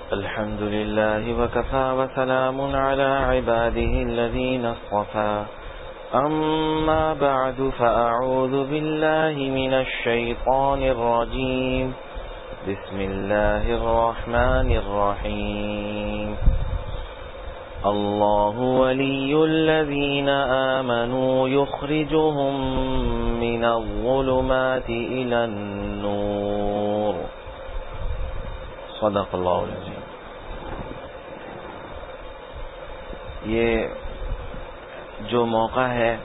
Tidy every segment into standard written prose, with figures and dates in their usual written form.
الحمد لله وكفى وسلام على عباده الذين اصطفى أما بعد فأعوذ بالله من الشيطان الرجيم بسم الله الرحمن الرحيم الله ولي الذين آمنوا يخرجهم من الظلمات إلى النور صدق اللہ العظیم. یہ جو موقع ہے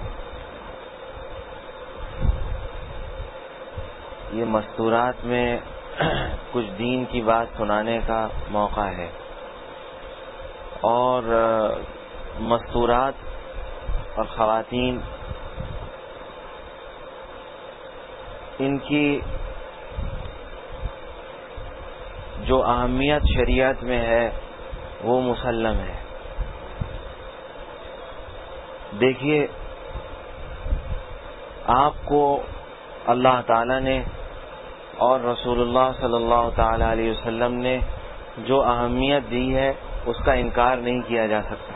یہ مستورات میں کچھ دین کی بات سنانے کا موقع ہے، اور مستورات اور خواتین ان کی جو اہمیت شریعت میں ہے وہ مسلم ہے. دیکھیے، آپ کو اللہ تعالی نے اور رسول اللہ صلی اللہ تعالی علیہ وسلم نے جو اہمیت دی ہے اس کا انکار نہیں کیا جا سکتا.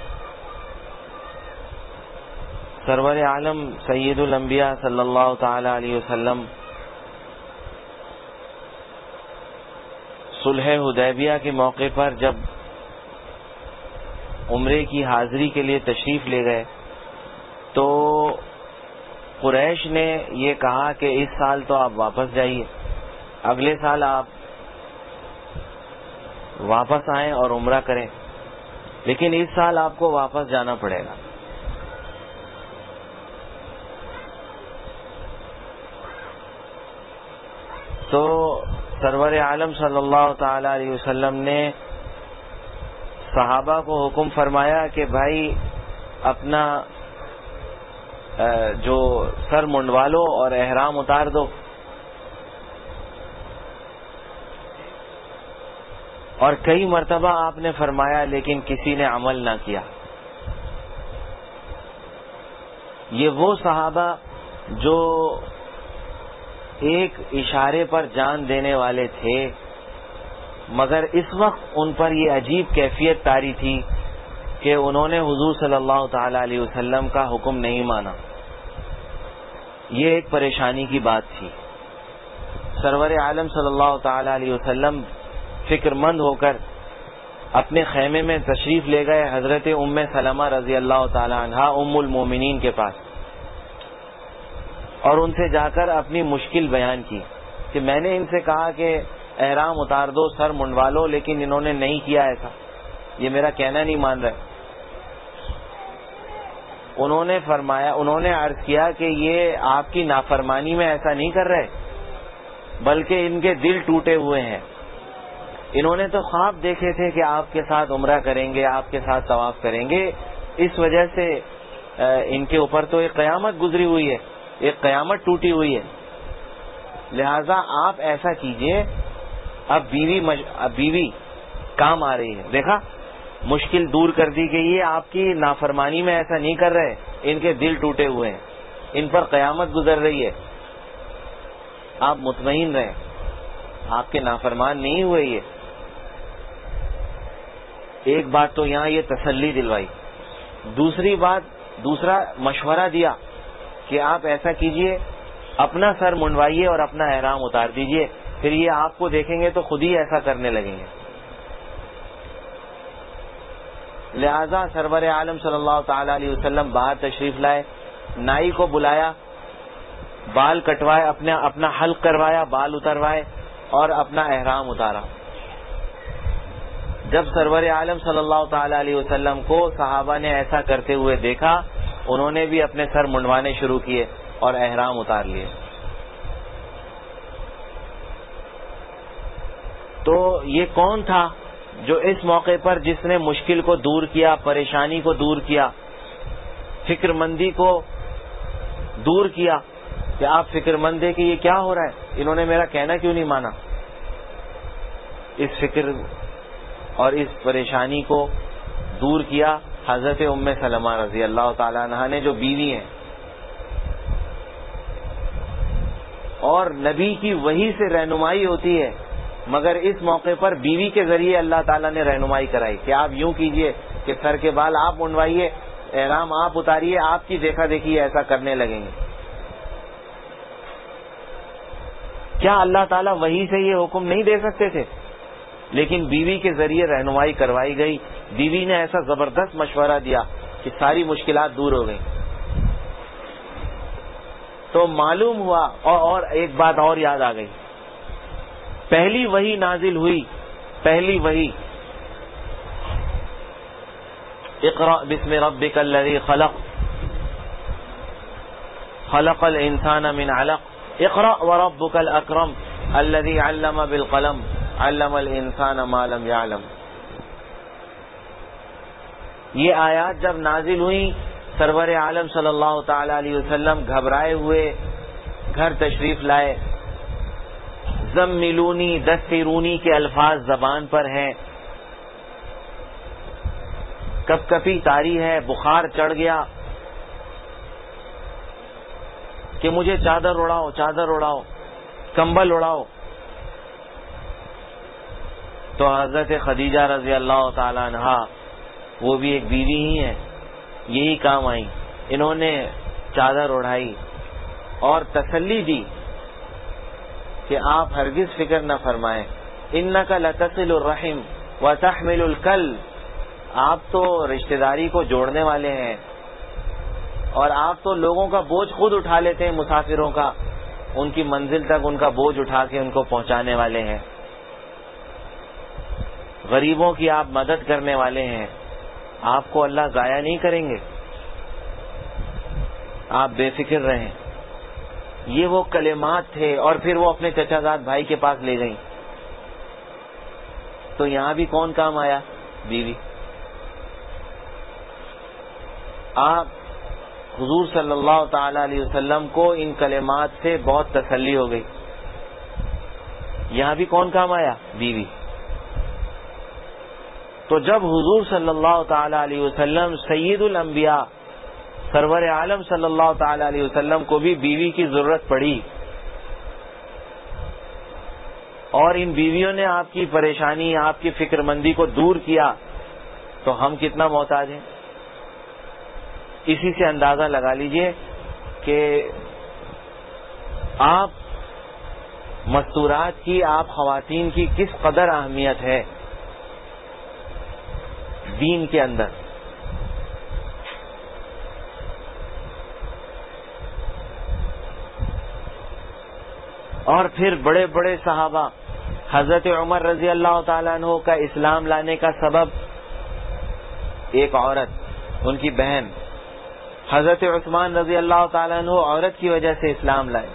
سرور عالم سید الانبیاء صلی اللہ تعالی علیہ وسلم صلح حدیبیہ کے موقع پر جب عمرے کی حاضری کے لیے تشریف لے گئے تو قریش نے یہ کہا کہ اس سال تو آپ واپس جائیے، اگلے سال آپ واپس آئیں اور عمرہ کریں، لیکن اس سال آپ کو واپس جانا پڑے گا. تو سرور عالم صلی اللہ تعالی علیہ وسلم نے صحابہ کو حکم فرمایا کہ بھائی اپنا جو سر منڈوا لو اور احرام اتار دو. اور کئی مرتبہ آپ نے فرمایا لیکن کسی نے عمل نہ کیا. یہ وہ صحابہ جو ایک اشارے پر جان دینے والے تھے، مگر اس وقت ان پر یہ عجیب کیفیت طاری تھی کہ انہوں نے حضور صلی اللہ تعالی علیہ وسلم کا حکم نہیں مانا. یہ ایک پریشانی کی بات تھی. سرور عالم صلی اللہ تعالی علیہ وسلم فکر مند ہو کر اپنے خیمے میں تشریف لے گئے حضرت ام سلمہ رضی اللہ تعالی عنہا ام المومنین کے پاس، اور ان سے جا کر اپنی مشکل بیان کی کہ میں نے ان سے کہا کہ احرام اتار دو، سر منڈوا لو، لیکن انہوں نے نہیں کیا ایسا، یہ میرا کہنا نہیں مان رہے. انہوں نے عرض کیا کہ یہ آپ کی نافرمانی میں ایسا نہیں کر رہے، بلکہ ان کے دل ٹوٹے ہوئے ہیں. انہوں نے تو خواب دیکھے تھے کہ آپ کے ساتھ عمرہ کریں گے، آپ کے ساتھ طواف کریں گے، اس وجہ سے ان کے اوپر تو ایک قیامت گزری ہوئی ہے، ایک قیامت ٹوٹی ہوئی ہے. لہذا آپ ایسا کیجئے، اب بیوی کام آ رہی ہے، دیکھا مشکل دور کر دی گئی ہے، آپ کی نافرمانی میں ایسا نہیں کر رہے، ان کے دل ٹوٹے ہوئے ہیں، ان پر قیامت گزر رہی ہے، آپ مطمئن رہیں، آپ کے نافرمان نہیں ہوئے. یہ ایک بات تو یہاں یہ تسلی دلوائی. دوسرا مشورہ دیا کہ آپ ایسا کیجئے، اپنا سر منڈوائیے اور اپنا احرام اتار دیجئے، پھر یہ آپ کو دیکھیں گے تو خود ہی ایسا کرنے لگیں گے. لہذا سرور عالم صلی اللہ تعالی علیہ وسلم باہر تشریف لائے، نائی کو بلایا، بال کٹوائے، اپنا حلق کروایا، بال اتروائے اور اپنا احرام اتارا. جب سرور عالم صلی اللہ تعالی علیہ وسلم کو صحابہ نے ایسا کرتے ہوئے دیکھا، انہوں نے بھی اپنے سر منڈوانے شروع کیے اور احرام اتار لیے. تو یہ کون تھا جو اس موقع پر جس نے مشکل کو دور کیا، پریشانی کو دور کیا، فکر مندی کو دور کیا کہ آپ فکر مند ہیں کہ یہ کیا ہو رہا ہے، انہوں نے میرا کہنا کیوں نہیں مانا. اس فکر اور اس پریشانی کو دور کیا حضرت ام سلمہ رضی اللہ تعالی عنہا نے، جو بیوی ہیں اور نبی کی وحی سے رہنمائی ہوتی ہے مگر اس موقع پر بیوی کے ذریعے اللہ تعالیٰ نے رہنمائی کرائی کہ آپ یوں کیجئے کہ سر کے بال آپ منڈوائیے، احرام آپ اتاریے، آپ کی دیکھا دیکھی ایسا کرنے لگیں گے۔ کیا اللہ تعالیٰ وحی سے یہ حکم نہیں دے سکتے تھے؟ لیکن بیوی کے ذریعے رہنمائی کروائی گئی، بیوی نے ایسا زبردست مشورہ دیا کہ ساری مشکلات دور ہو گئیں۔ تو معلوم ہوا، اور ایک بات اور یاد آ گئی، پہلی وحی نازل ہوئی، پہلی وحی اقرأ بسم ربک الذی خلق خلق الانسان من علق اقرأ وربک الاکرم الذی علم بالقلم علم الانسان ما لم يعلم۔ یہ آیات جب نازل ہوئی، سرور عالم صلی اللہ تعالی علیہ وسلم گھبرائے ہوئے گھر تشریف لائے۔ زملونی دثرونی کے الفاظ زبان پر ہیں، کپ کپی طاری ہے، بخار چڑھ گیا کہ مجھے چادر اڑاؤ، چادر اڑاؤ، کمبل اڑاؤ۔ تو حضرت خدیجہ رضی اللہ تعالی عنہا، وہ بھی ایک بیوی ہی ہیں، یہی کام آئی، انہوں نے چادر اڑائی اور تسلی دی کہ آپ ہرگز فکر نہ فرمائیں، انک لتصل الرحم وتحمل الکل، آپ تو رشتہ داری کو جوڑنے والے ہیں اور آپ تو لوگوں کا بوجھ خود اٹھا لیتے ہیں، مسافروں کا، ان کی منزل تک ان کا بوجھ اٹھا کے ان کو پہنچانے والے ہیں، غریبوں کی آپ مدد کرنے والے ہیں، آپ کو اللہ ضائع نہیں کریں گے، آپ بے فکر رہیں۔ یہ وہ کلمات تھے، اور پھر وہ اپنے چچا زاد بھائی کے پاس لے گئیں۔ تو یہاں بھی کون کام آیا؟ بیوی۔ آپ حضور صلی اللہ تعالی علیہ وسلم کو ان کلمات سے بہت تسلی ہو گئی، یہاں بھی کون کام آیا؟ بیوی۔ تو جب حضور صلی اللہ تعالی علیہ وسلم سید الانبیاء سرور عالم صلی اللہ تعالی علیہ وسلم کو بھی بیوی کی ضرورت پڑی، اور ان بیویوں نے آپ کی پریشانی، آپ کی فکر مندی کو دور کیا، تو ہم کتنا محتاج ہیں؟ اسی سے اندازہ لگا لیجئے کہ آپ مستورات کی، آپ خواتین کی کس قدر اہمیت ہے دین کے اندر۔ اور پھر بڑے بڑے صحابہ، حضرت عمر رضی اللہ تعالیٰ عنہ کا اسلام لانے کا سبب ایک عورت، ان کی بہن۔ حضرت عثمان رضی اللہ تعالیٰ عنہ عورت کی وجہ سے اسلام لائے۔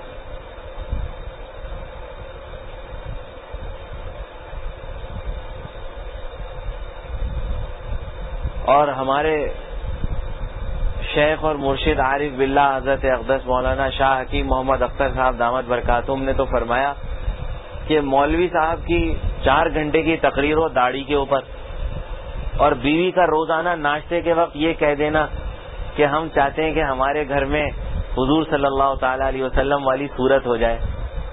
اور ہمارے شیخ اور مرشد عارف باللہ حضرت اقدس مولانا شاہ حکیم محمد اختر صاحب دامت برکاتہم نے تو فرمایا کہ مولوی صاحب کی 4 گھنٹے کی تقریر ہو داڑھی کے اوپر، اور بیوی کا روزانہ ناشتے کے وقت یہ کہہ دینا کہ ہم چاہتے ہیں کہ ہمارے گھر میں حضور صلی اللہ تعالی علیہ وسلم والی صورت ہو جائے۔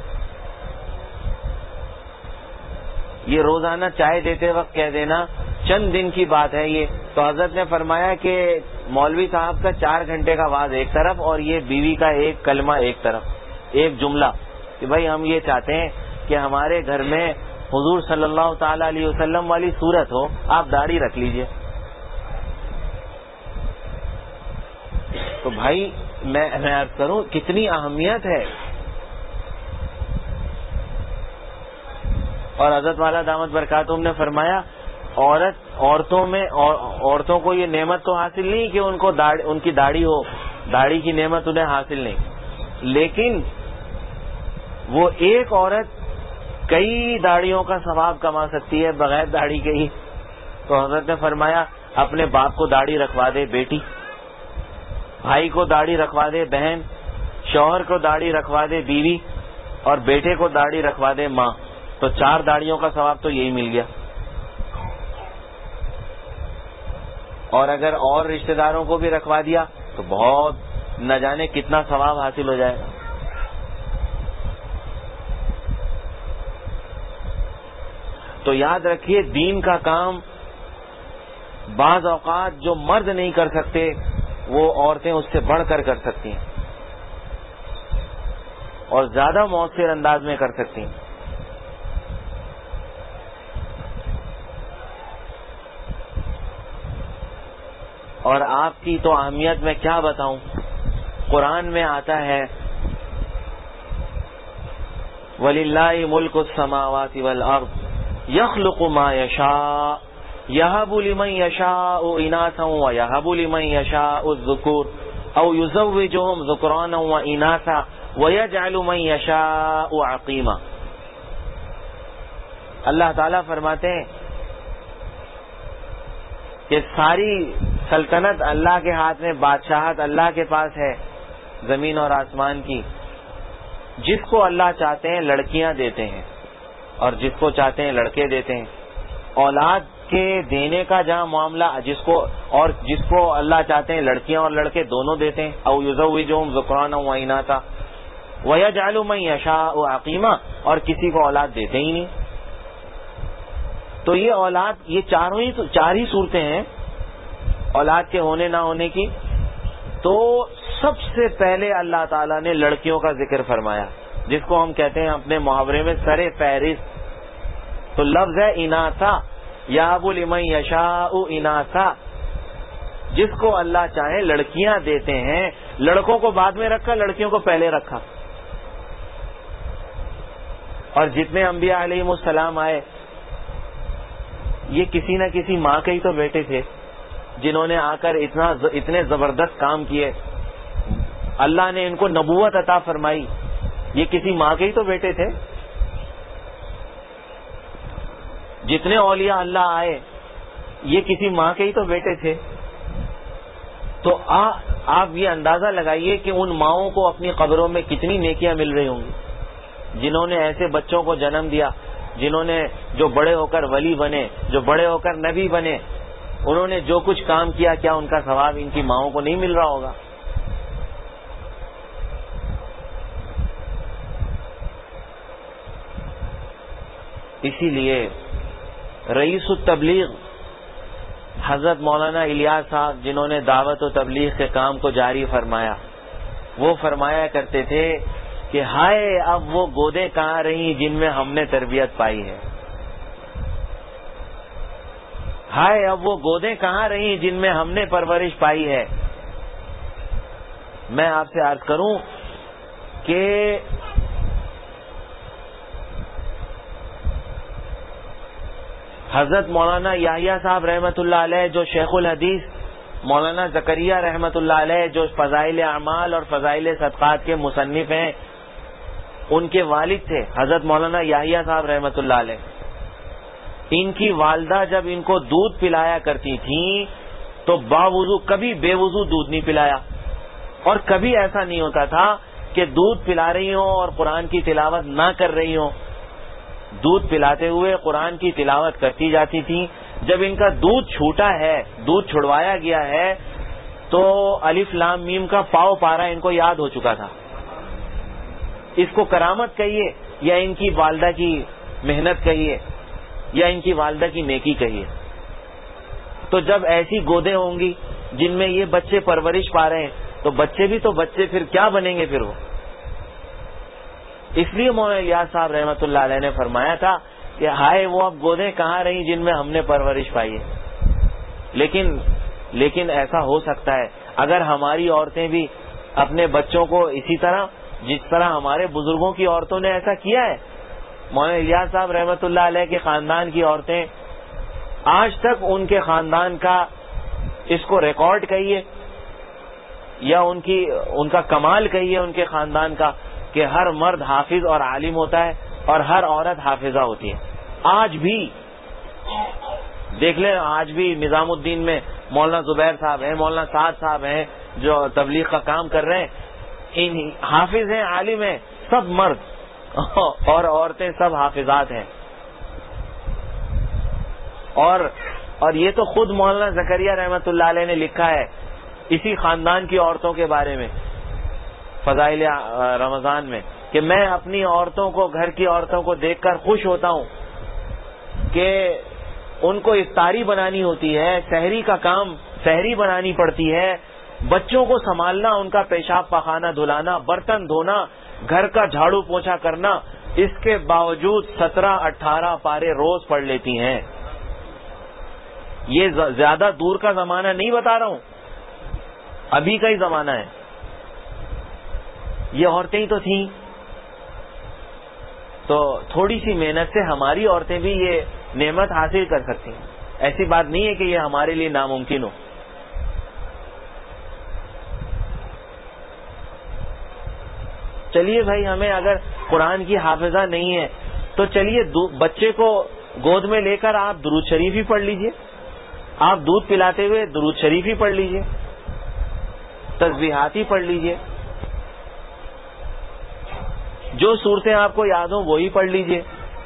یہ روزانہ چائے دیتے وقت کہہ دینا، چند دن کی بات ہے یہ۔ تو حضرت نے فرمایا کہ مولوی صاحب کا 4 گھنٹے کا وعظ ایک طرف، اور یہ بیوی کا ایک کلمہ ایک طرف، ایک جملہ کہ بھائی ہم یہ چاہتے ہیں کہ ہمارے گھر میں حضور صلی اللہ تعالی علیہ وسلم والی صورت ہو، آپ داڑھی رکھ لیجئے۔ تو بھائی میں عرض کروں کتنی اہمیت ہے۔ اور حضرت والا دامت برکاتہم نے فرمایا عورتوں کو یہ نعمت تو حاصل نہیں کہ ان کی داڑھی ہو، داڑھی کی نعمت انہیں حاصل نہیں، لیکن وہ ایک عورت کئی داڑھیوں کا ثواب کما سکتی ہے بغیر داڑھی کے ہی۔ تو حضرت نے فرمایا اپنے باپ کو داڑھی رکھوا دے بیٹی، بھائی کو داڑھی رکھوا دے بہن، شوہر کو داڑھی رکھوا دے بیوی، اور بیٹے کو داڑھی رکھوا دے ماں، تو 4 داڑھیوں کا ثواب تو یہی مل گیا۔ اور اگر اور رشتہ داروں کو بھی رکھوا دیا تو بہت نہ جانے کتنا ثواب حاصل ہو جائے گا۔ تو یاد رکھیے دین کا کام بعض اوقات جو مرد نہیں کر سکتے وہ عورتیں اس سے بڑھ کر سکتی ہیں اور زیادہ مؤثر انداز میں کر سکتی ہیں. اور آپ کی تو اہمیت میں کیا بتاؤں. قرآن میں آتا ہے وَلِلَّهِ مُلْكُ السَّمَاوَاتِ وَالْأَرْضِ يَخْلُقُ مَا يَشَاءُ يَهَبُ لِمَن يَشَاءُ إِنَاثًا وَيَهَبُ لِمَن يَشَاءُ الذُّكُورَ أَوْ يُزَوِّجُهُمْ ذُكْرَانًا وَإِنَاثًا وَيَجْعَلُ مَن يَشَاءُ عَقِيمًا. اللہ تعالیٰ فرماتے ہیں کہ ساری سلطنت اللہ کے ہاتھ میں، بادشاہت اللہ کے پاس ہے زمین اور آسمان کی. جس کو اللہ چاہتے ہیں لڑکیاں دیتے ہیں اور جس کو چاہتے ہیں لڑکے دیتے ہیں. اولاد کے دینے کا جہاں معاملہ جس کو اللہ چاہتے ہیں لڑکیاں اور لڑکے دونوں دیتے ہیں. او یزوجہم ذکرانا و اناثا ویجعل من یشاء عقیما، اور کسی کو اولاد دیتے ہی نہیں. تو یہ اولاد، یہ چار ہی صورتیں ہیں اولاد کے ہونے نہ ہونے کی. تو سب سے پہلے اللہ تعالیٰ نے لڑکیوں کا ذکر فرمایا، جس کو ہم کہتے ہیں اپنے محاورے میں سر فہرست. تو لفظ ہے اناثا، یہب لمن یشاء اناثا، جس کو اللہ چاہے لڑکیاں دیتے ہیں. لڑکوں کو بعد میں رکھا، لڑکیوں کو پہلے رکھا. اور جتنے انبیاء علیہم السلام آئے یہ کسی نہ کسی ماں کے ہی تو بیٹے تھے جنہوں نے آ کر اتنے زبردست کام کیے. اللہ نے ان کو نبوت عطا فرمائی، یہ کسی ماں کے ہی تو بیٹے تھے. جتنے اولیاء اللہ آئے یہ کسی ماں کے ہی تو بیٹے تھے. تو آپ یہ اندازہ لگائیے کہ ان ماؤں کو اپنی قبروں میں کتنی نیکیاں مل رہی ہوں گی جنہوں نے ایسے بچوں کو جنم دیا، جنہوں نے جو بڑے ہو کر ولی بنے، جو بڑے ہو کر نبی بنے. انہوں نے جو کچھ کام کیا، کیا ان کا ثواب ان کی ماؤں کو نہیں مل رہا ہوگا؟ اسی لیے رئیس التبلیغ حضرت مولانا الیاس صاحب، جنہوں نے دعوت و تبلیغ کے کام کو جاری فرمایا، وہ فرمایا کرتے تھے کہ ہائے اب وہ گودیں کہاں رہیں جن میں ہم نے تربیت پائی ہے. ہائے اب وہ گودیں کہاں رہیں جن میں ہم نے پرورش پائی ہے. میں آپ سے عرض کروں کہ حضرت مولانا یحییٰ صاحب رحمۃ اللہ علیہ، جو شیخ الحدیث، مولانا زکریا رحمۃ اللہ علیہ جو فضائل اعمال اور فضائل صدقات کے مصنف ہیں، ان کے والد تھے حضرت مولانا یحییٰ صاحب رحمۃ اللہ علیہ. ان کی والدہ جب ان کو دودھ پلایا کرتی تھیں تو باوضو، کبھی بے وضو دودھ نہیں پلایا، اور کبھی ایسا نہیں ہوتا تھا کہ دودھ پلا رہی ہوں اور قرآن کی تلاوت نہ کر رہی ہوں. دودھ پلاتے ہوئے قرآن کی تلاوت کرتی جاتی تھی. جب ان کا دودھ چھوٹا ہے، دودھ چھڑوایا گیا ہے، تو الف لام میم کا پاؤ پارا ان کو یاد ہو چکا تھا. اس کو کرامت کہیے یا ان کی والدہ کی محنت کہیے یا ان کی والدہ کی نیکی کہیے. تو جب ایسی گودیں ہوں گی جن میں یہ بچے پرورش پا رہے ہیں تو بچے بھی تو بچے پھر کیا بنیں گے پھر وہ. اس لیے مولانا الیاس صاحب رحمۃ اللہ علیہ نے فرمایا تھا کہ ہائے وہ اب گودیں کہاں رہیں جن میں ہم نے پرورش پائی ہے. لیکن ایسا ہو سکتا ہے اگر ہماری عورتیں بھی اپنے بچوں کو اسی طرح جس طرح ہمارے بزرگوں کی عورتوں نے ایسا کیا ہے. مولانا الیاس صاحب رحمۃ اللہ علیہ کے خاندان کی عورتیں آج تک ان کے خاندان کا اس کو ریکارڈ کہیے یا ان کا کمال کہیے ان کے خاندان کا کہ ہر مرد حافظ اور عالم ہوتا ہے اور ہر عورت حافظہ ہوتی ہے. آج بھی دیکھ لیں، آج بھی نظام الدین میں مولانا زبیر صاحب ہیں، مولانا سعد صاحب ہیں جو تبلیغ کا کام کر رہے ہیں. حافظ ہیں، عالم ہیں، سب مرد اور عورتیں سب حافظات ہیں. اور یہ تو خود مولانا زکریا رحمۃ اللہ علیہ نے لکھا ہے اسی خاندان کی عورتوں کے بارے میں فضائل رمضان میں کہ میں اپنی عورتوں کو، گھر کی عورتوں کو دیکھ کر خوش ہوتا ہوں کہ ان کو افطاری بنانی ہوتی ہے، سحری کا کام سحری بنانی پڑتی ہے، بچوں کو سنبھالنا، ان کا پیشاب پخانہ دھلانا، برتن دھونا، گھر کا جھاڑو پوچھا کرنا، اس کے باوجود 17-18 پارے روز پڑھ لیتی ہیں. یہ زیادہ دور کا زمانہ نہیں بتا رہا ہوں، ابھی کا ہی زمانہ ہے. یہ عورتیں ہی تو تھیں. تو تھوڑی سی محنت سے ہماری عورتیں بھی یہ نعمت حاصل کر سکتی ہیں. ایسی بات نہیں ہے کہ یہ ہمارے لیے ناممکن ہو. چلیے بھائی، ہمیں اگر قرآن کی حافظہ نہیں ہے تو چلیے بچے کو گود میں لے کر آپ درود شریف ہی پڑھ لیجئے. آپ دودھ پلاتے ہوئے درود شریف ہی پڑھ لیجئے، تسبیحات ہی پڑھ لیجئے، جو صورتیں آپ کو یاد ہوں وہی پڑھ لیجئے.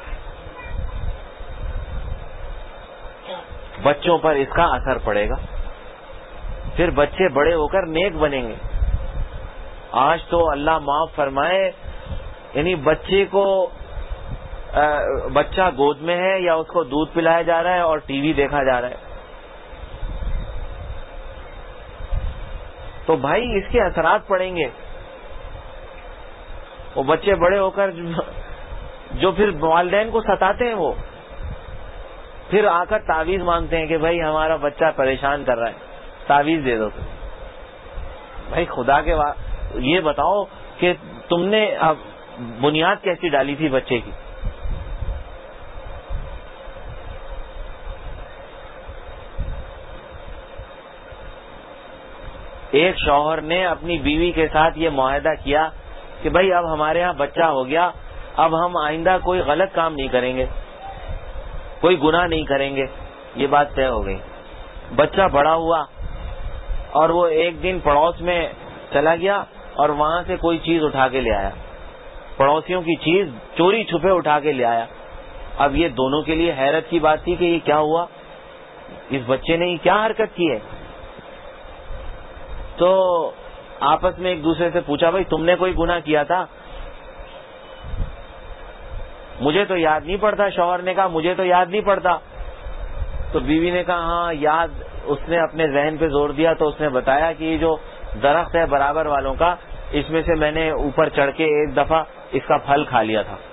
بچوں پر اس کا اثر پڑے گا، پھر بچے بڑے ہو کر نیک بنیں گے. آج تو اللہ معاف فرمائے، یعنی بچہ گود میں ہے یا اس کو دودھ پلایا جا رہا ہے اور ٹی وی دیکھا جا رہا ہے، تو بھائی اس کے اثرات پڑیں گے. وہ بچے بڑے ہو کر جو پھر والدین کو ستاتے ہیں، وہ پھر آ کر تعویذ مانگتے ہیں کہ بھائی ہمارا بچہ پریشان کر رہا ہے، تعویذ دے دو. بھائی خدا کے یہ بتاؤ کہ تم نے بنیاد کیسی ڈالی تھی بچے کی؟ ایک شوہر نے اپنی بیوی کے ساتھ یہ معاہدہ کیا کہ بھائی اب ہمارے ہاں بچہ ہو گیا، اب ہم آئندہ کوئی غلط کام نہیں کریں گے، کوئی گناہ نہیں کریں گے. یہ بات طے ہو گئی. بچہ بڑا ہوا اور وہ ایک دن پڑوس میں چلا گیا اور وہاں سے کوئی چیز اٹھا کے لے آیا، پڑوسیوں کی چیز چوری چھپے اٹھا کے لے آیا. اب یہ دونوں کے لیے حیرت کی بات تھی کہ یہ کیا ہوا، اس بچے نے یہ کیا حرکت کی ہے. تو آپس میں ایک دوسرے سے پوچھا، بھائی تم نے کوئی گناہ کیا تھا؟ مجھے تو یاد نہیں پڑتا. شوہر نے کہا مجھے تو یاد نہیں پڑتا. تو بیوی نے کہا ہاں یاد. اس نے اپنے ذہن پہ زور دیا تو اس نے بتایا کہ یہ جو درخت ہے برابر والوں کا، اس میں سے میں نے اوپر چڑھ کے ایک دفعہ اس کا پھل کھا لیا تھا.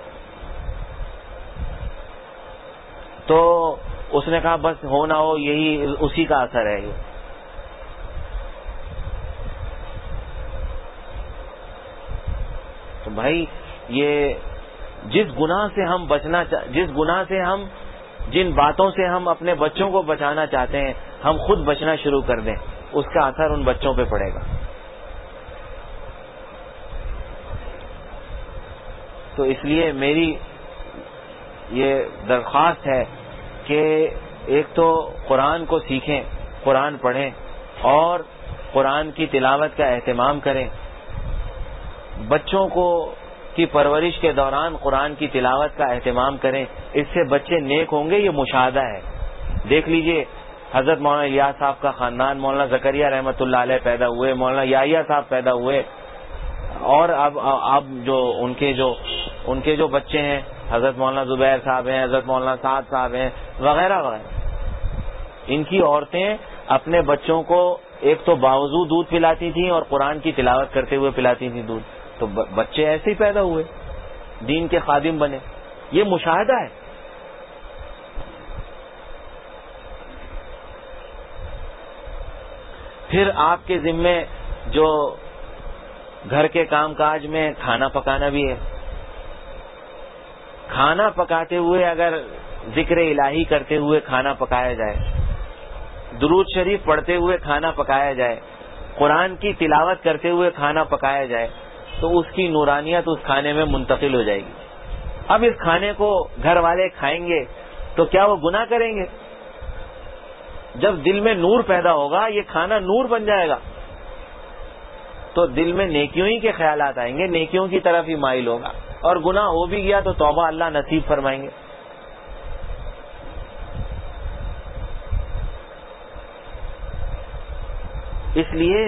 تو اس نے کہا بس ہو نہ ہو یہی اسی کا اثر ہے. یہ تو بھائی یہ جس گناہ سے ہم جن باتوں سے ہم اپنے بچوں کو بچانا چاہتے ہیں، ہم خود بچنا شروع کر دیں، اس کا اثر ان بچوں پہ پڑے گا. تو اس لیے میری یہ درخواست ہے کہ ایک تو قرآن کو سیکھیں، قرآن پڑھیں اور قرآن کی تلاوت کا اہتمام کریں. بچوں کی پرورش کے دوران قرآن کی تلاوت کا اہتمام کریں، اس سے بچے نیک ہوں گے. یہ مشاہدہ ہے. دیکھ لیجئے حضرت مولانا الیاس صاحب کا خاندان، مولانا زکریا رحمۃ اللہ علیہ پیدا ہوئے، مولانا یحییٰ صاحب پیدا ہوئے، اور اب جو ان کے جو بچے ہیں، حضرت مولانا زبیر صاحب ہیں، حضرت مولانا سعد صاحب ہیں، وغیرہ وغیرہ. ان کی عورتیں اپنے بچوں کو ایک تو باوضو دودھ پلاتی تھیں اور قرآن کی تلاوت کرتے ہوئے پلاتی تھیں دودھ. تو بچے ایسے ہی پیدا ہوئے، دین کے خادم بنے. یہ مشاہدہ ہے. پھر آپ کے ذمے جو گھر کے کام کاج میں کھانا پکانا بھی ہے. کھانا پکاتے ہوئے اگر ذکر الہی کرتے ہوئے کھانا پکایا جائے، درود شریف پڑھتے ہوئے کھانا پکایا جائے، قرآن کی تلاوت کرتے ہوئے کھانا پکایا جائے، تو اس کی نورانیت اس کھانے میں منتقل ہو جائے گی. اب اس کھانے کو گھر والے کھائیں گے تو کیا وہ گناہ کریں گے؟ جب دل میں نور پیدا ہوگا، یہ کھانا نور بن جائے گا، تو دل میں نیکیوں ہی کے خیالات آئیں گے، نیکیوں کی طرف ہی مائل ہوگا. اور گناہ ہو بھی گیا تو توبہ اللہ نصیب فرمائیں گے. اس لیے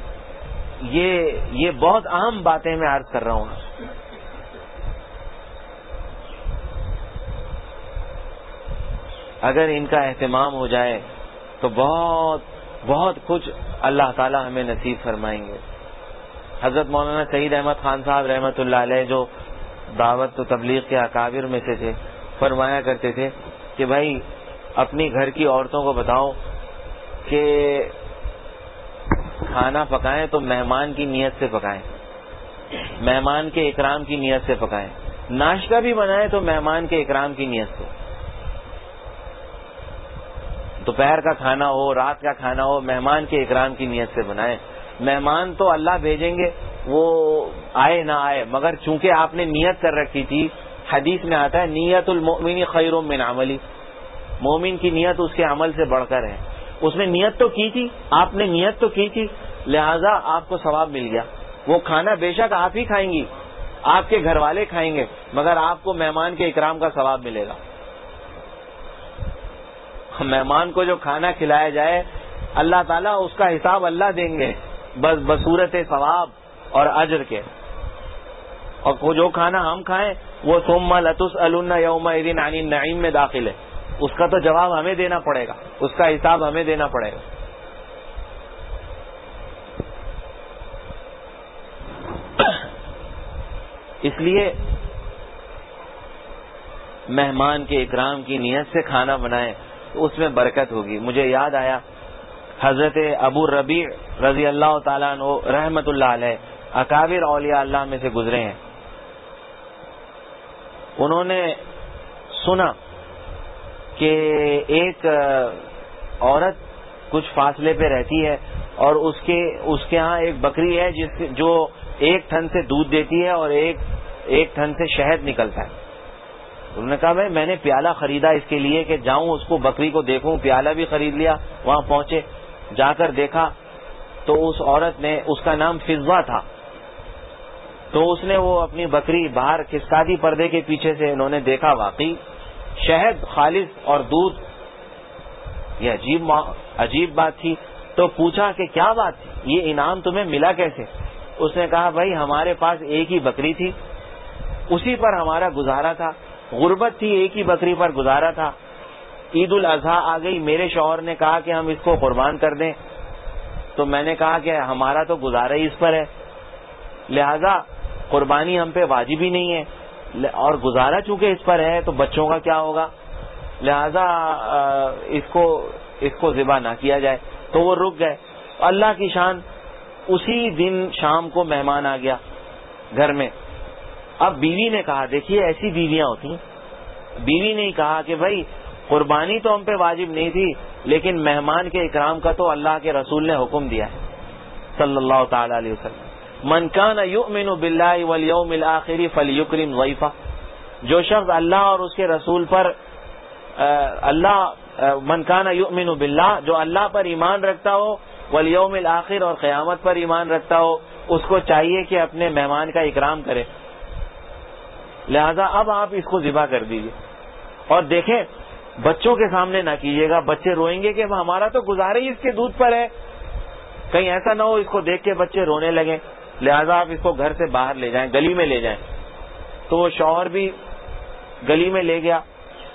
یہ بہت اہم باتیں میں عرض کر رہا ہوں. اگر ان کا اہتمام ہو جائے تو بہت بہت کچھ اللہ تعالی ہمیں نصیب فرمائیں گے. حضرت مولانا سعید احمد خان صاحب رحمۃ اللہ علیہ جو دعوت و تبلیغ کے اکابر میں سے تھے, فرمایا کرتے تھے کہ بھائی اپنی گھر کی عورتوں کو بتاؤ کہ کھانا پکائیں تو مہمان کی نیت سے پکائیں, مہمان کے اکرام کی نیت سے پکائیں. ناشتہ بھی بنائیں تو مہمان کے اکرام کی نیت سے. دوپہر کا کھانا ہو, رات کا کھانا ہو, مہمان کے اکرام کی نیت سے بنائیں. مہمان تو اللہ بھیجیں گے, وہ آئے نہ آئے, مگر چونکہ آپ نے نیت کر رکھی تھی. حدیث میں آتا ہے نیت المؤمن خیر من عملی, مومن کی نیت اس کے عمل سے بڑھ کر ہے. اس نے نیت تو کی تھی, آپ نے نیت تو کی تھی, لہذا آپ کو ثواب مل گیا. وہ کھانا بے شک آپ ہی کھائیں گی, آپ کے گھر والے کھائیں گے, مگر آپ کو مہمان کے اکرام کا ثواب ملے گا. مہمان کو جو کھانا کھلایا جائے اللہ تعالیٰ اس کا حساب اللہ دیں گے, بس بصورت ثواب اور اجر کے. اور جو کھانا ہم کھائیں وہ ثم لتسألن یومئذ عن النعیم میں داخل ہے. اس کا تو جواب ہمیں دینا پڑے گا, اس کا حساب ہمیں دینا پڑے گا. اس لیے مہمان کے اکرام کی نیت سے کھانا بنائیں تو اس میں برکت ہوگی. مجھے یاد آیا حضرت ابو ربیع رضی اللہ تعالیٰ عنہ رحمت اللہ علیہ اکابر اولیاء اللہ میں سے گزرے ہیں. انہوں نے سنا کہ ایک عورت کچھ فاصلے پہ رہتی ہے اور اس کے ہاں ایک بکری ہے جو ایک تھن سے دودھ دیتی ہے اور ایک تھن سے شہد نکلتا ہے. انہوں نے کہا بھائی میں نے پیالہ خریدا اس کے لیے کہ جاؤں اس کو بکری کو دیکھوں. پیالہ بھی خرید لیا, وہاں پہنچے, جا کر دیکھا تو اس عورت نے, اس کا نام فضہ تھا, تو اس نے وہ اپنی بکری باہر کھسکا دی پردے کے پیچھے سے. انہوں نے دیکھا واقعی شہد خالص اور دودھ. یہ عجیب بات تھی. تو پوچھا کہ کیا بات تھی, یہ انعام تمہیں ملا کیسے؟ اس نے کہا بھائی ہمارے پاس ایک ہی بکری تھی, اسی پر ہمارا گزارا تھا. غربت تھی, ایک ہی بکری پر گزارا تھا. عید الاضحیٰ آ گئی, میرے شوہر نے کہا کہ ہم اس کو قربان کر دیں, تو میں نے کہا کہ ہمارا تو گزارا ہی اس پر ہے, لہذا قربانی ہم پہ واجب ہی نہیں ہے, اور گزارا چونکہ اس پر ہے تو بچوں کا کیا ہوگا, لہذا اس کو ذبح نہ کیا جائے. تو وہ رک گئے. اللہ کی شان, اسی دن شام کو مہمان آ گیا گھر میں. اب بیوی نے کہا, دیکھیے ایسی بیویاں ہوتی ہیں, بیوی نے کہا کہ بھائی قربانی تو ہم پہ واجب نہیں تھی, لیکن مہمان کے اکرام کا تو اللہ کے رسول نے حکم دیا ہے صلی اللہ تعالی علیہ وسلم. من کان یؤمن باللہ والیوم الآخر فلیکرم ضیفہ. جو شخص اللہ اور اس کے رسول پر من کان یؤمن باللہ, جو اللہ پر ایمان رکھتا ہو, والیوم الآخر اور قیامت پر ایمان رکھتا ہو, اس کو چاہیے کہ اپنے مہمان کا اکرام کرے. لہذا اب آپ اس کو ذبح کر دیجیے, اور دیکھیں بچوں کے سامنے نہ کیجیے گا, بچے روئیں گے کہ ہمارا تو گزارا ہی اس کے دودھ پر ہے. کہیں ایسا نہ ہو اس کو دیکھ کے بچے رونے لگیں. لہذا آپ اس کو گھر سے باہر لے جائیں, گلی میں لے جائیں. تو وہ شوہر بھی گلی میں لے گیا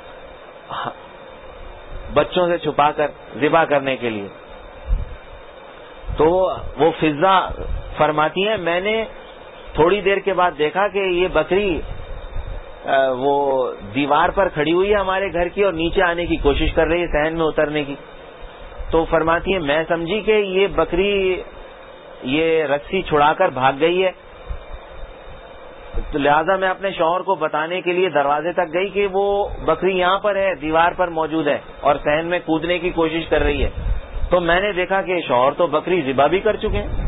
بچوں سے چھپا کر ذبح کرنے کے لیے. تو وہ فضہ فرماتی ہیں میں نے تھوڑی دیر کے بعد دیکھا کہ یہ بکری وہ دیوار پر کھڑی ہوئی ہے ہمارے گھر کی, اور نیچے آنے کی کوشش کر رہی ہے, صحن میں اترنے کی. تو فرماتی ہے میں سمجھی کہ یہ بکری یہ رسی چھڑا کر بھاگ گئی ہے, تو لہذا میں اپنے شوہر کو بتانے کے لیے دروازے تک گئی کہ وہ بکری یہاں پر ہے, دیوار پر موجود ہے اور صحن میں کودنے کی کوشش کر رہی ہے. تو میں نے دیکھا کہ شوہر تو بکری ذبح بھی کر چکے ہیں,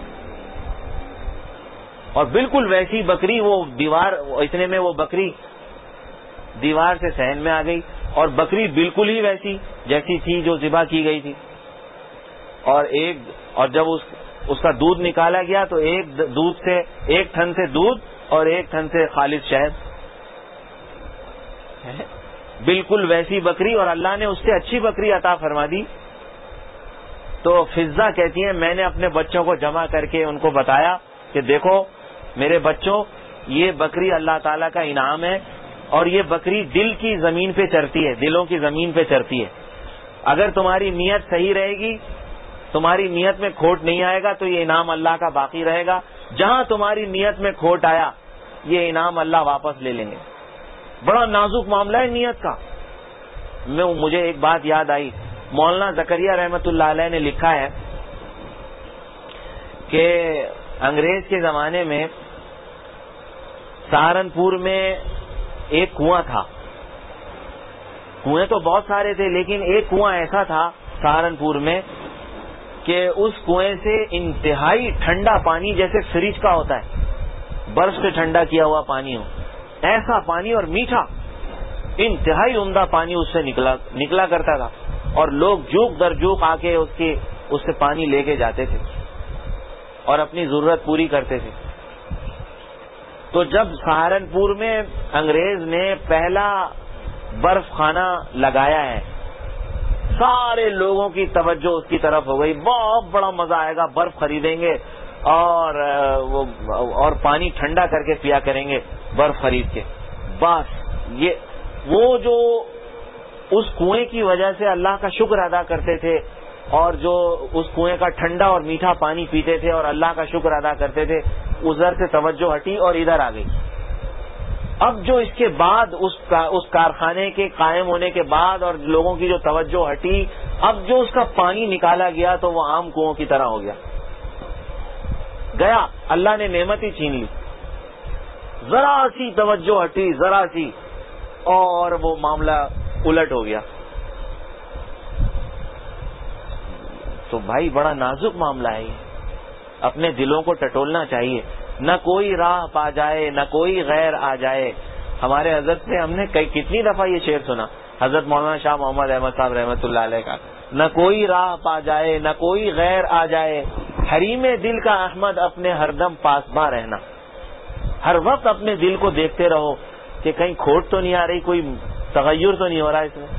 اور بالکل ویسی بکری وہ دیوار, اتنے میں وہ بکری دیوار سے صحن میں آ گئی, اور بکری بالکل ہی ویسی جیسی تھی جو ذبح کی گئی تھی. اور جب اس کا دودھ نکالا گیا تو ایک تھن سے دودھ اور ایک تھن سے خالص شہد, بالکل ویسی بکری, اور اللہ نے اس سے اچھی بکری عطا فرما دی. تو فضہ کہتی ہیں میں نے اپنے بچوں کو جمع کر کے ان کو بتایا کہ دیکھو میرے بچوں, یہ بکری اللہ تعالیٰ کا انعام ہے, اور یہ بکری دل کی زمین پہ چرتی ہے، دلوں کی زمین پہ چرتی ہے. اگر تمہاری نیت صحیح رہے گی، تمہاری نیت میں کھوٹ نہیں آئے گا تو یہ انعام اللہ کا باقی رہے گا. جہاں تمہاری نیت میں کھوٹ آیا یہ انعام اللہ واپس لے لیں گے. بڑا نازک معاملہ ہے نیت کا. مجھے ایک بات یاد آئی، مولانا زکریا رحمت اللہ علیہ نے لکھا ہے کہ انگریز کے زمانے میں سہارنپور میں ایک کنواں تھا. کنویں تو بہت سارے تھے لیکن ایک کنواں ایسا تھا سہارنپور میں کہ اس کنویں سے انتہائی ٹھنڈا پانی، جیسے فریج کا ہوتا ہے، برف سے ٹھنڈا کیا ہوا پانی ہو، ایسا پانی اور میٹھا، انتہائی عمدہ پانی اس سے نکلا کرتا تھا. اور لوگ جوک در جوک آ کے اس سے پانی لے کے جاتے تھے اور اپنی ضرورت پوری کرتے تھے. تو جب سہارنپور میں انگریز نے پہلا برف خانہ لگایا ہے، سارے لوگوں کی توجہ اس کی طرف ہو گئی. بہت بڑا مزہ آئے گا، برف خریدیں گے اور پانی ٹھنڈا کر کے پیا کریں گے برف خرید کے. بس وہ جو اس کنویں کی وجہ سے اللہ کا شکر ادا کرتے تھے اور جو اس کنویں کا ٹھنڈا اور میٹھا پانی پیتے تھے اور اللہ کا شکر ادا کرتے تھے، ادھر سے توجہ ہٹی اور ادھر آ گئی. اب جو اس کے بعد اس کارخانے کے قائم ہونے کے بعد اور لوگوں کی جو توجہ ہٹی، اب جو اس کا پانی نکالا گیا تو وہ عام کنووں کی طرح ہو گیا. اللہ نے نعمت ہی چھین لی. ذرا سی توجہ ہٹی، ذرا سی، اور وہ معاملہ الٹ ہو گیا. تو بھائی بڑا نازک معاملہ ہے یہ، اپنے دلوں کو ٹٹولنا چاہیے. نہ کوئی راہ پا جائے نہ کوئی غیر آ جائے. ہمارے حضرت سے ہم نے کتنی دفعہ یہ شعر سنا، حضرت مولانا شاہ محمد احمد صاحب رحمۃ اللہ علیہ کا، نہ کوئی راہ پا جائے نہ کوئی غیر آ جائے، حریم دل کا احمد اپنے ہر دم پاسباں رہنا. ہر وقت اپنے دل کو دیکھتے رہو کہ کہیں کھوٹ تو نہیں آ رہی، کوئی تغیر تو نہیں ہو رہا اس میں.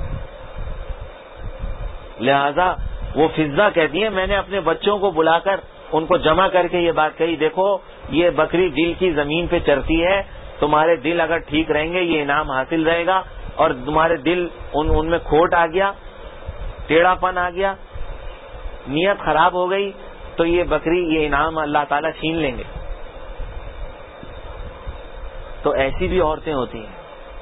لہذا وہ فضا کہتی ہیں، میں نے اپنے بچوں کو بلا کر ان کو جمع کر کے یہ بات کہی، دیکھو یہ بکری دل کی زمین پہ چرتی ہے، تمہارے دل اگر ٹھیک رہیں گے یہ انعام حاصل رہے گا، اور تمہارے دل ان میں کھوٹ آ گیا، ٹیڑھا پن آ گیا، نیت خراب ہو گئی تو یہ بکری، یہ انعام اللہ تعالیٰ چھین لیں گے. تو ایسی بھی عورتیں ہوتی ہیں.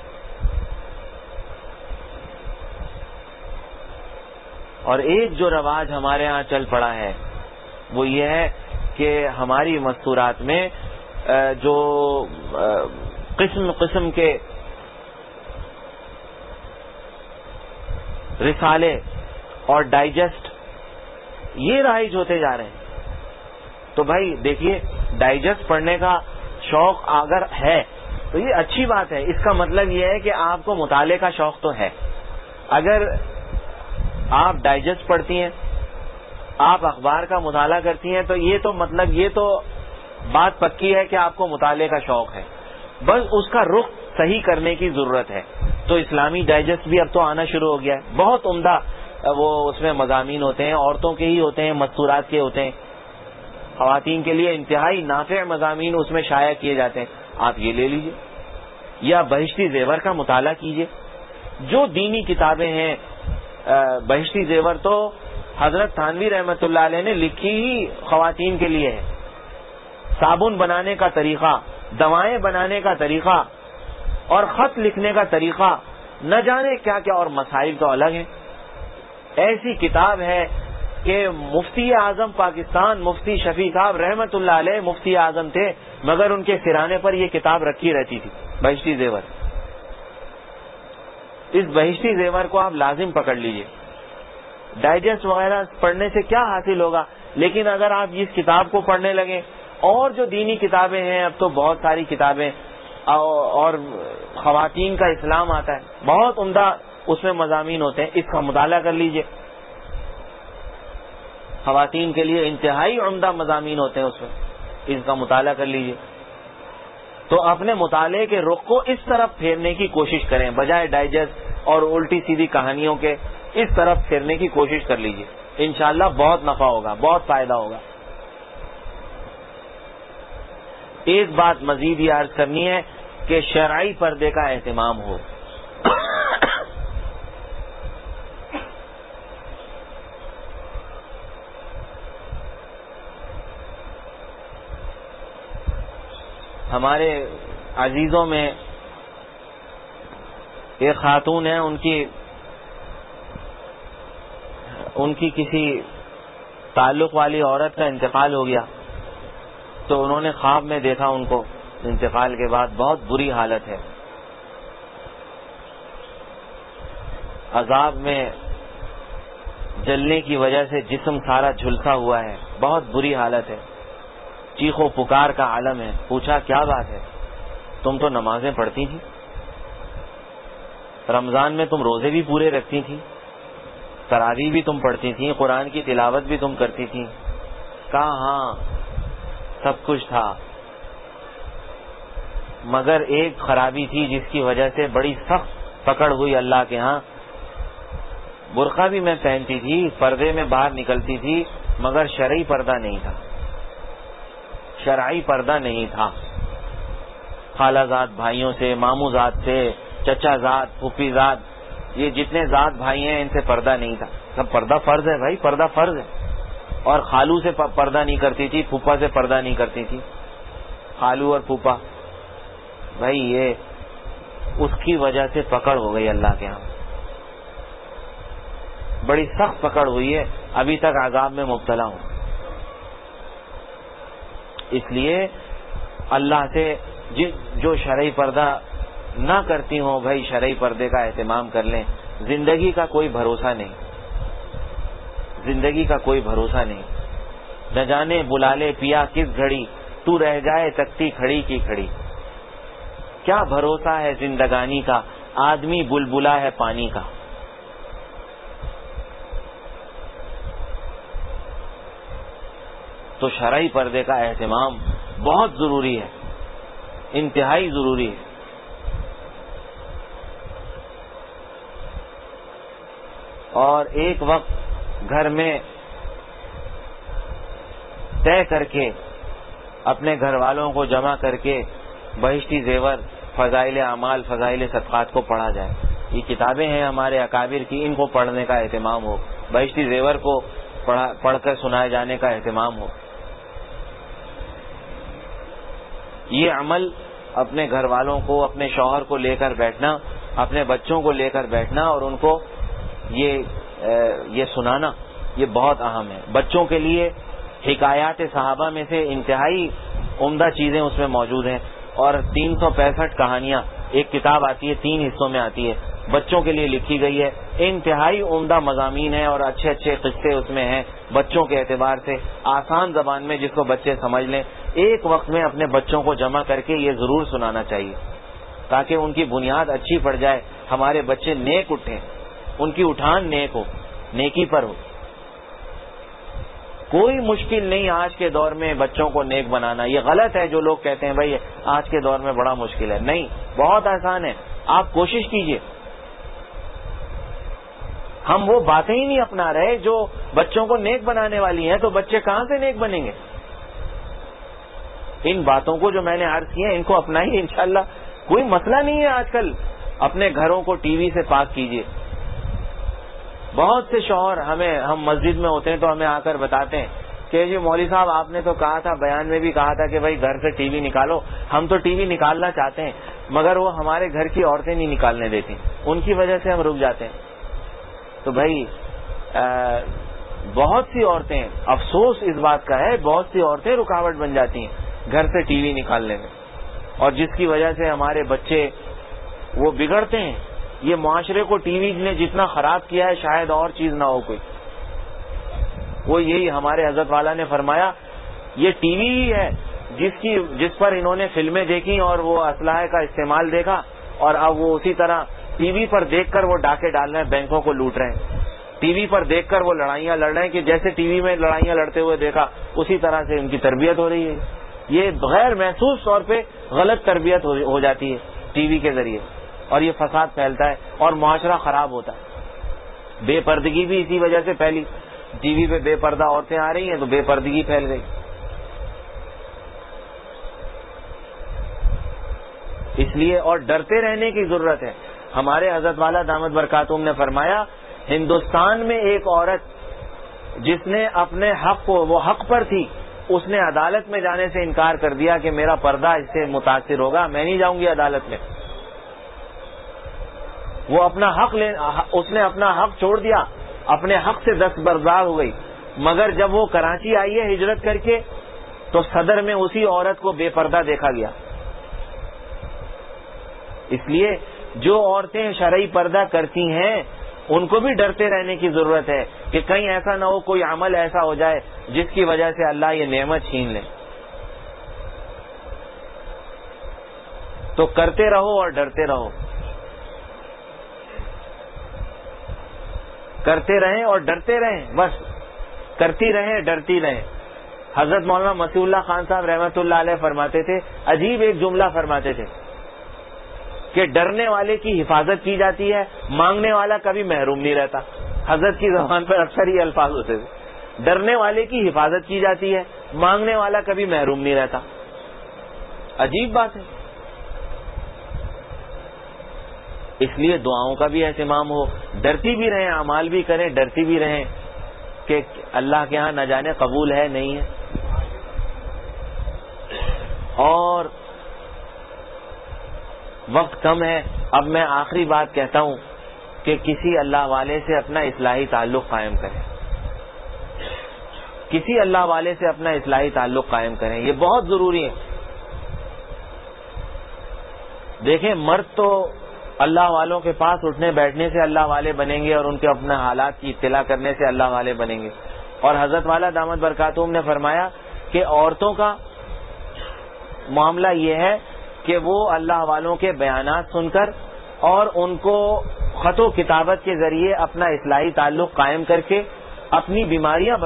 اور ایک جو رواج ہمارے ہاں چل پڑا ہے وہ یہ ہے کہ ہماری مستورات میں جو قسم قسم کے رسالے اور ڈائجسٹ یہ رائج ہوتے جا رہے ہیں. تو بھائی دیکھیے، ڈائجسٹ پڑھنے کا شوق اگر ہے تو یہ اچھی بات ہے. اس کا مطلب یہ ہے کہ آپ کو مطالعے کا شوق تو ہے. اگر آپ ڈائجسٹ پڑھتی ہیں، آپ اخبار کا مطالعہ کرتی ہیں، تو یہ تو مطلب یہ تو بات پکی ہے کہ آپ کو مطالعے کا شوق ہے. بس اس کا رخ صحیح کرنے کی ضرورت ہے. تو اسلامی ڈائجسٹ بھی اب تو آنا شروع ہو گیا ہے. بہت عمدہ وہ اس میں مضامین ہوتے ہیں، عورتوں کے ہی ہوتے ہیں، مستورات کے ہوتے ہیں. خواتین کے لیے انتہائی نافع مضامین اس میں شائع کیے جاتے ہیں. آپ یہ لے لیجئے یا بہشتی زیور کا مطالعہ کیجئے. جو دینی کتابیں ہیں، بہشتی زیور تو حضرت تھانوی رحمت اللہ علیہ نے لکھی ہی خواتین کے لیے ہے. صابن بنانے کا طریقہ، دوائیں بنانے کا طریقہ اور خط لکھنے کا طریقہ، نہ جانے کیا کیا، اور مسائل تو الگ ہیں. ایسی کتاب ہے کہ مفتی اعظم پاکستان مفتی شفیع صاحب رحمت اللہ علیہ مفتی اعظم تھے، مگر ان کے سرانے پر یہ کتاب رکھی رہتی تھی، بہشتی زیور. اس بہشتی زیور کو آپ لازم پکڑ لیجئے. ڈائجسٹ وغیرہ پڑھنے سے کیا حاصل ہوگا، لیکن اگر آپ اس کتاب کو پڑھنے لگیں، اور جو دینی کتابیں ہیں، اب تو بہت ساری کتابیں، اور خواتین کا اسلام آتا ہے، بہت عمدہ اس میں مضامین ہوتے ہیں. اس کا مطالعہ کر لیجئے. خواتین کے لیے انتہائی عمدہ مضامین ہوتے ہیں اس میں، اس کا مطالعہ کر لیجئے. تو اپنے مطالعے کے رخ کو اس طرف پھیرنے کی کوشش کریں، بجائے ڈائجسٹ اور الٹی سیدھی کہانیوں کے اس طرف پھیرنے کی کوشش کر لیجئے. انشاءاللہ بہت نفع ہوگا، بہت فائدہ ہوگا. ایک بات مزید یہ عرض کرنی ہے کہ شرعی پردے کا اہتمام ہو. ہمارے عزیزوں میں ایک خاتون ہیں، ان کی کسی تعلق والی عورت کا انتقال ہو گیا، تو انہوں نے خواب میں دیکھا ان کو انتقال کے بعد بہت بری حالت ہے، عذاب میں جلنے کی وجہ سے جسم سارا جھلسا ہوا ہے، بہت بری حالت ہے، چیخ و پکار کا عالم ہے. پوچھا کیا بات ہے؟ تم تو نمازیں پڑھتی تھی، رمضان میں تم روزے بھی پورے رکھتی تھی، تراویح بھی تم پڑھتی تھی، قرآن کی تلاوت بھی تم کرتی تھی. کہا ہاں سب کچھ تھا، مگر ایک خرابی تھی جس کی وجہ سے بڑی سخت پکڑ ہوئی اللہ کے ہاں. برقع بھی میں پہنتی تھی، پردے میں باہر نکلتی تھی، مگر شرعی پردہ نہیں تھا، شرعی پردہ نہیں تھا. خالہ زاد بھائیوں سے، ماموں زاد سے، چچا زاد، پھوپھی زاد، یہ جتنے زاد بھائی ہیں ان سے پردہ نہیں تھا. سب پردہ فرض ہے بھائی، پردہ فرض ہے. اور خالو سے پردہ نہیں کرتی تھی، پھوپھا سے پردہ نہیں کرتی تھی. خالو اور پھوپھا، بھائی یہ اس کی وجہ سے پکڑ ہو گئی اللہ کے ہاں، بڑی سخت پکڑ ہوئی ہے، ابھی تک عذاب میں مبتلا ہوں. اس لیے اللہ سے جو شرعی پردہ نہ کرتی ہوں بھائی شرعی پردے کا اہتمام کر لیں. زندگی کا کوئی بھروسہ نہیں، زندگی کا کوئی بھروسہ نہیں. نہ جانے بلا لے پیا کس گھڑی، تو رہ جائے تکتی کھڑی کی کھڑی. کیا بھروسہ ہے زندگانی کا، آدمی بلبلا ہے پانی کا. تو شرعی پردے کا اہتمام بہت ضروری ہے، انتہائی ضروری ہے. اور ایک وقت گھر میں طے کر کے اپنے گھر والوں کو جمع کر کے بہشتی زیور، فضائل اعمال، فضائل صدقات کو پڑھا جائے. یہ کتابیں ہیں ہمارے اکابر کی، ان کو پڑھنے کا اہتمام ہو، بہشتی زیور کو پڑھ کر سنائے جانے کا اہتمام ہو. یہ عمل اپنے گھر والوں کو، اپنے شوہر کو لے کر بیٹھنا، اپنے بچوں کو لے کر بیٹھنا اور ان کو یہ سنانا، یہ بہت اہم ہے. بچوں کے لیے حکایات صحابہ میں سے انتہائی عمدہ چیزیں اس میں موجود ہیں، اور 365 کہانیاں، ایک کتاب آتی ہے 3 حصوں میں آتی ہے، بچوں کے لیے لکھی گئی ہے. انتہائی عمدہ مضامین ہیں اور اچھے اچھے قصے اس میں ہیں بچوں کے اعتبار سے، آسان زبان میں جس کو بچے سمجھ لیں. ایک وقت میں اپنے بچوں کو جمع کر کے یہ ضرور سنانا چاہیے تاکہ ان کی بنیاد اچھی پڑ جائے، ہمارے بچے نیک اٹھیں، ان کی اٹھان نیک ہو، نیکی پر ہو. کوئی مشکل نہیں آج کے دور میں بچوں کو نیک بنانا. یہ غلط ہے جو لوگ کہتے ہیں بھائی آج کے دور میں بڑا مشکل ہے. نہیں، بہت آسان ہے، آپ کوشش کیجئے. ہم وہ باتیں ہی نہیں اپنا رہے جو بچوں کو نیک بنانے والی ہیں، تو بچے کہاں سے نیک بنیں گے؟ ان باتوں کو جو میں نے عرض کی ہیں ان کو اپنائیے، انشاءاللہ کوئی مسئلہ نہیں ہے. آج کل اپنے گھروں کو ٹی وی سے پاک کیجئے. بہت سے شوہر ہم مسجد میں ہوتے ہیں تو ہمیں آ کر بتاتے ہیں کہ جی مولوی صاحب آپ نے تو کہا تھا، بیان میں بھی کہا تھا کہ بھائی گھر سے ٹی وی نکالو. ہم تو ٹی وی نکالنا چاہتے ہیں مگر وہ ہمارے گھر کی عورتیں نہیں نکالنے دیتی، ان کی وجہ سے ہم رک جاتے ہیں. تو بھائی بہت سی عورتیں، افسوس اس بات کا ہے، بہت سی عورتیں رکاوٹ بن جاتی ہیں گھر سے ٹی وی نکالنے میں، اور جس کی وجہ سے ہمارے بچے وہ بگڑتے ہیں. یہ معاشرے کو ٹی وی نے جتنا خراب کیا ہے شاید اور چیز نہ ہو کوئی. وہ یہی ہمارے حضرت والا نے فرمایا، یہ ٹی وی ہی ہے جس پر انہوں نے فلمیں دیکھی اور وہ اسلحے کا استعمال دیکھا، اور اب وہ اسی طرح ٹی وی پر دیکھ کر وہ ڈاکے ڈال رہے ہیں، بینکوں کو لوٹ رہے ہیں. ٹی وی پر دیکھ کر وہ لڑائیاں لڑ رہے ہیں کہ جیسے ٹی وی میں لڑائیاں لڑتے ہوئے دیکھا اسی طرح سے ان کی تربیت ہو رہی ہے. یہ غیر محسوس طور پہ غلط تربیت ہو جاتی ہے ٹی وی کے ذریعے، اور یہ فساد پھیلتا ہے اور معاشرہ خراب ہوتا ہے. بے پردگی بھی اسی وجہ سے پھیلی. ٹی وی پہ بے پردہ عورتیں آ رہی ہیں تو بے پردگی پھیل گئی. اس اس لیے اور ڈرتے رہنے کی ضرورت ہے. ہمارے حضرت والا دامت برکاتہم نے فرمایا ہندوستان میں ایک عورت جس نے اپنے حق کو، وہ حق پر تھی، اس نے عدالت میں جانے سے انکار کر دیا کہ میرا پردہ اس سے متاثر ہوگا، میں نہیں جاؤں گی عدالت میں. وہ اپنا حق اس نے اپنا حق چھوڑ دیا، اپنے حق سے دستبردار ہو گئی. مگر جب وہ کراچی آئی ہے ہجرت کر کے تو صدر میں اسی عورت کو بے پردہ دیکھا گیا. اس لیے جو عورتیں شرعی پردہ کرتی ہیں ان کو بھی ڈرتے رہنے کی ضرورت ہے کہ کہیں ایسا نہ ہو کوئی عمل ایسا ہو جائے جس کی وجہ سے اللہ یہ نعمت چھین لے. تو کرتے رہو اور ڈرتے رہو، کرتے رہیں اور ڈرتے رہیں، بس کرتی رہیں ڈرتی رہیں. حضرت مولانا مسیح اللہ خان صاحب رحمۃ اللہ علیہ فرماتے تھے، عجیب ایک جملہ فرماتے تھے کہ ڈرنے والے کی حفاظت کی جاتی ہے، مانگنے والا کبھی محروم نہیں رہتا. حضرت کی زبان پر اکثر یہ الفاظ ہوتے تھے، ڈرنے والے کی حفاظت کی جاتی ہے، مانگنے والا کبھی محروم نہیں رہتا. عجیب بات ہے. اس لیے دعاؤں کا بھی اہتمام ہو، ڈرتی بھی رہیں، اعمال بھی کریں، ڈرتی بھی رہیں کہ اللہ کے ہاں نہ جانے قبول ہے نہیں ہے. اور وقت کم ہے، اب میں آخری بات کہتا ہوں کہ کسی اللہ والے سے اپنا اصلاحی تعلق قائم کریں. کسی اللہ والے سے اپنا اصلاحی تعلق قائم کریں، یہ بہت ضروری ہے. دیکھیں مرد تو اللہ والوں کے پاس اٹھنے بیٹھنے سے اللہ والے بنیں گے اور ان کے اپنے حالات کی اطلاع کرنے سے اللہ والے بنیں گے. اور حضرت والا دامت برکاتہم نے فرمایا کہ عورتوں کا معاملہ یہ ہے کہ وہ اللہ والوں کے بیانات سن کر اور ان کو خط و کتابت کے ذریعے اپنا اصلاحی تعلق قائم کر کے اپنی بیماریاں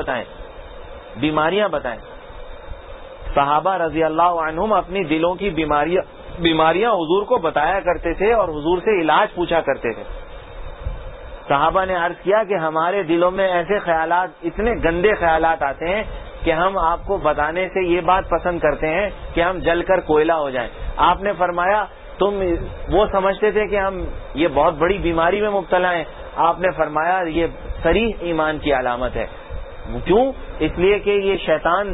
بتائیں. صحابہ رضی اللہ عنہم اپنی دلوں کی بیماریاں حضور کو بتایا کرتے تھے اور حضور سے علاج پوچھا کرتے تھے. صحابہ نے عرض کیا کہ ہمارے دلوں میں ایسے خیالات، اتنے گندے خیالات آتے ہیں کہ ہم آپ کو بتانے سے یہ بات پسند کرتے ہیں کہ ہم جل کر کوئلہ ہو جائیں. آپ نے فرمایا تم وہ سمجھتے تھے کہ ہم یہ بہت بڑی بیماری میں مبتلا ہیں. آپ نے فرمایا یہ صریح ایمان کی علامت ہے. کیوں؟ اس لیے کہ یہ شیطان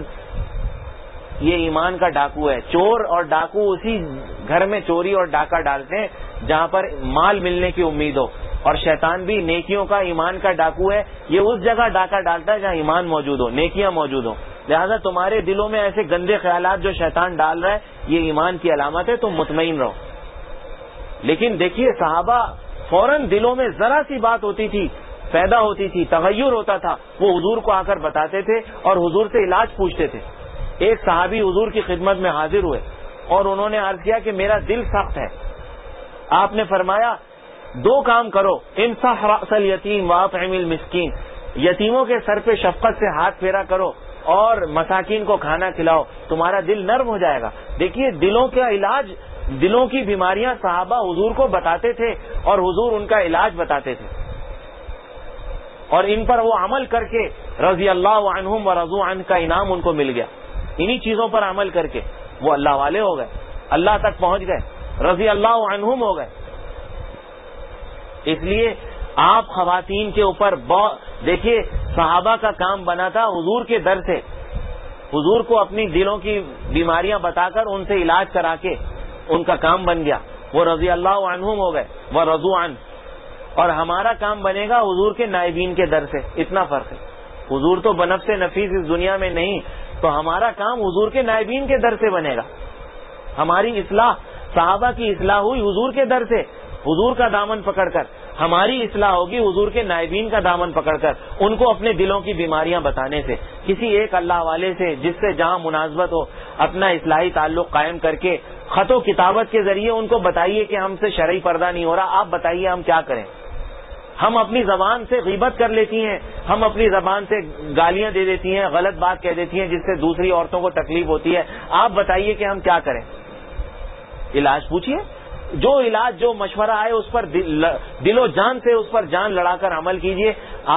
یہ ایمان کا ڈاکو ہے. چور اور ڈاکو اسی گھر میں چوری اور ڈاکہ ڈالتے ہیں جہاں پر مال ملنے کی امید ہو، اور شیطان بھی نیکیوں کا، ایمان کا ڈاکو ہے. یہ اس جگہ ڈاکہ ڈالتا ہے جہاں ایمان موجود ہو، نیکیاں موجود ہوں. لہذا تمہارے دلوں میں ایسے گندے خیالات جو شیطان ڈال رہا ہے یہ ایمان کی علامت ہے، تم مطمئن رہو. لیکن دیکھیے صحابہ فوراً دلوں میں ذرا سی بات ہوتی تھی، پیدا ہوتی تھی، تغیر ہوتا تھا، وہ حضور کو آ کر بتاتے تھے اور حضور سے علاج پوچھتے تھے. ایک صحابی حضور کی خدمت میں حاضر ہوئے اور انہوں نے عرض کیا کہ میرا دل سخت ہے. آپ نے فرمایا دو کام کرو، امسح رأس الیتیم واطعم المسکین، یتیموں کے سر پہ شفقت سے ہاتھ پھیرا کرو اور مساکین کو کھانا کھلاؤ، تمہارا دل نرم ہو جائے گا. دیکھیے دلوں کا علاج، دلوں کی بیماریاں صحابہ حضور کو بتاتے تھے اور حضور ان کا علاج بتاتے تھے، اور ان پر وہ عمل کر کے رضی اللہ عنہم ورضوا عنہ کا انعام ان کو مل گیا. انہی چیزوں پر عمل کر کے وہ اللہ والے ہو گئے، اللہ تک پہنچ گئے، رضی اللہ عنہم ہو گئے. اس لیے آپ خواتین کے اوپر دیکھیے صحابہ کا کام بنا تھا حضور کے در سے، حضور کو اپنی دلوں کی بیماریاں بتا کر ان سے علاج کرا کے ان کا کام بن گیا، وہ رضی اللہ عنہم ہو گئے ورضوا عنہ. اور ہمارا کام بنے گا حضور کے نائبین کے در سے. اتنا فرق ہے، حضور تو بنفس نفیس اس دنیا میں نہیں، تو ہمارا کام حضور کے نائبین کے در سے بنے گا. ہماری اصلاح، صحابہ کی اصلاح ہوئی حضور کے در سے، حضور کا دامن پکڑ کر. ہماری اصلاح ہوگی حضور کے نائبین کا دامن پکڑ کر، ان کو اپنے دلوں کی بیماریاں بتانے سے. کسی ایک اللہ والے سے جس سے جہاں مناسبت ہو اپنا اصلاحی تعلق قائم کر کے خط و کتابت کے ذریعے ان کو بتائیے کہ ہم سے شرعی پردہ نہیں ہو رہا. آپ بتائیے ہم کیا کریں؟ ہم اپنی زبان سے غیبت کر لیتی ہیں، ہم اپنی زبان سے گالیاں دے دیتی ہیں، غلط بات کہہ دیتی ہیں جس سے دوسری عورتوں کو تکلیف ہوتی ہے. آپ بتائیے کہ ہم کیا کریں؟ علاج پوچھیے، جو علاج جو مشورہ آئے اس پر دل و جان سے اس پر جان لڑا کر عمل کیجیے.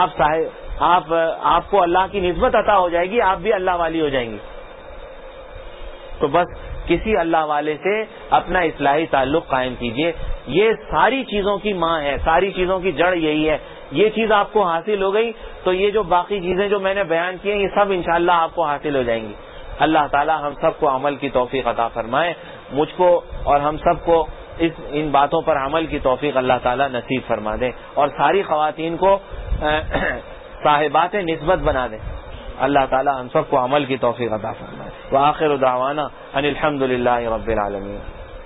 آپ کو اللہ کی نسبت عطا ہو جائے گی، آپ بھی اللہ والی ہو جائیں گی. تو بس کسی اللہ والے سے اپنا اصلاحی تعلق قائم کیجئے. یہ ساری چیزوں کی ماں ہے, ساری چیزوں کی جڑ یہی ہے. یہ چیز آپ کو حاصل ہو گئی تو یہ جو باقی چیزیں جو میں نے بیان کی ہیں یہ سب انشاءاللہ آپ کو حاصل ہو جائیں گی. اللہ تعالی ہم سب کو عمل کی توفیق عطا فرمائے. مجھ کو اور ہم سب کو ان باتوں پر عمل کی توفیق اللہ تعالی نصیب فرما دے, اور ساری خواتین کو صاحبات نسبت بنا دے. اللہ تعالی ہم سب کو عمل کی توفیق عطا فرمائے. وآخر دعوانا ان الحمد للہ رب العالمین.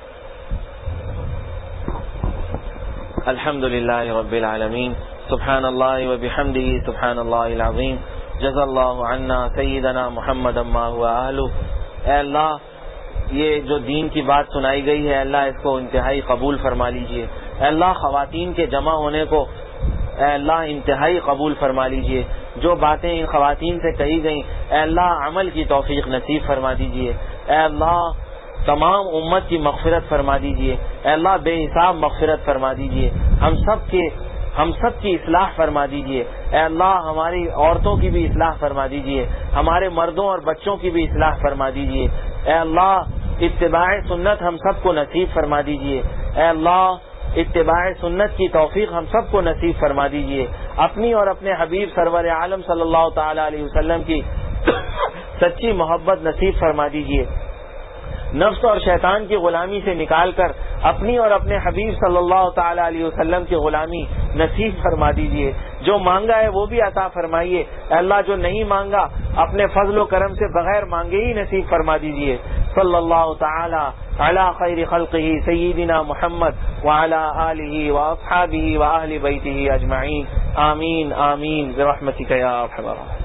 الحمد للہ رب العالمین. سبحان اللہ وبحمدہ سبحان اللہ العظیم. جزا اللہ عنا سیدنا محمد ما هو اہلہ. اے اللہ, یہ جو دین کی بات سنائی گئی ہے اللہ اس کو انتہائی قبول فرما لیجئے. اے اللہ, خواتین کے جمع ہونے کو اے اللہ انتہائی قبول فرما لیجئے. جو باتیں ان خواتین سے کہی گئیں اے اللہ عمل کی توفیق نصیب فرما دیجئے. اے اللہ تمام امت کی مغفرت فرما دیجئے. اے اللہ بے حساب مغفرت فرما دیجئے. ہم سب کی اصلاح فرما دیجئے. اے اللہ ہماری عورتوں کی بھی اصلاح فرما دیجئے, ہمارے مردوں اور بچوں کی بھی اصلاح فرما دیجئے. اے اللہ اتباع سنت ہم سب کو نصیب فرما دیجئے. اے اللہ اتباع سنت کی توفیق ہم سب کو نصیب فرما دیجئے. اپنی اور اپنے حبیب سرور عالم صلی اللہ تعالی علیہ وسلم کی سچی محبت نصیب فرما دیجئے. نفس اور شیطان کی غلامی سے نکال کر اپنی اور اپنے حبیب صلی اللہ تعالی علیہ وسلم کی غلامی نصیب فرما دیجئے. جو مانگا ہے وہ بھی عطا فرمائیے. اے اللہ جو نہیں مانگا اپنے فضل و کرم سے بغیر مانگے ہی نصیب فرما دیجئے. صلی اللہ تعالی علی خیر خلقہ سیدنا محمد وعلی آلہ واصحابہ واہل بیتہ اجمعین. آمین آمین برحمتک یا ارحم الراحمین.